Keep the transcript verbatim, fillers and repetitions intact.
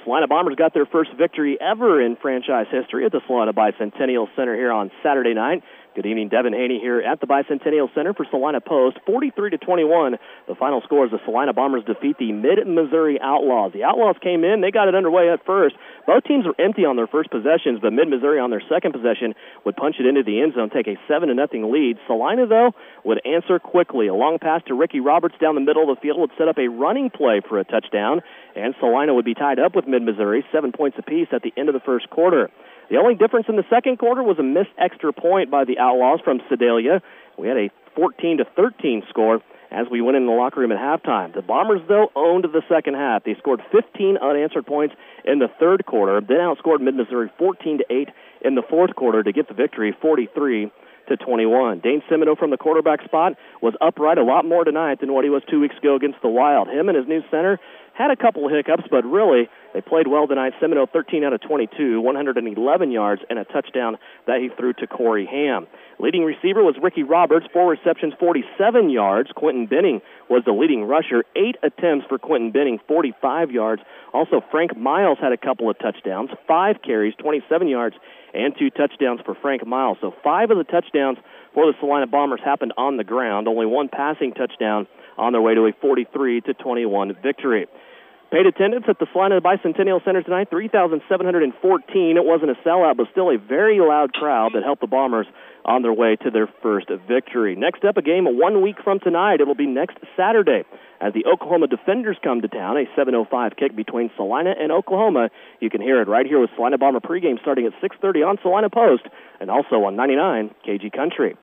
Salina Bombers got their first victory ever in franchise history at the Salina Bicentennial Center here on Saturday night. Good evening, Devin Haney here at the Bicentennial Center for Salina Post. forty-three to twenty-one, the final score as the Salina Bombers defeat the Mid-Missouri Outlaws. The Outlaws came in, they got it underway at first. Both teams were empty on their first possessions, but Mid-Missouri on their second possession would punch it into the end zone, take a seven to nothing lead. Salina, though, would answer quickly. A long pass to Ricky Roberts down the middle of the field would set up a running play for a touchdown, and Salina would be tied up with Mid-Missouri, seven points apiece at the end of the first quarter. The only difference in the second quarter was a missed extra point by the Outlaws from Sedalia. We had a fourteen to thirteen score as we went in the locker room at halftime. The Bombers, though, owned the second half. They scored fifteen unanswered points in the third quarter, then outscored Mid-Missouri fourteen to eight in the fourth quarter to get the victory, forty-three to twenty-one. Dane Semino from the quarterback spot was upright a lot more tonight than what he was two weeks ago against the Wild. Him and his new center had a couple of hiccups, but really, they played well tonight. Semino thirteen out of twenty-two, one hundred eleven yards, and a touchdown that he threw to Corey Ham. Leading receiver was Ricky Roberts, four receptions, forty-seven yards. Quentin Benning was the leading rusher, eight attempts for Quentin Benning, forty-five yards. Also, Frank Miles had a couple of touchdowns, five carries, twenty-seven yards, and two touchdowns for Frank Miles. So five of the touchdowns for the Salina Bombers happened on the ground, only one passing touchdown on their way to a forty-three to twenty-one victory. Paid attendance at the Salina Bicentennial Center tonight, three thousand seven hundred fourteen. It wasn't a sellout, but still a very loud crowd that helped the Bombers on their way to their first victory. Next up, a game one week from tonight. It'll be next Saturday as the Oklahoma Defenders come to town, a seven oh five kick between Salina and Oklahoma. You can hear it right here with Salina Bomber pregame starting at six thirty on Salina Post and also on ninety-nine K G Country.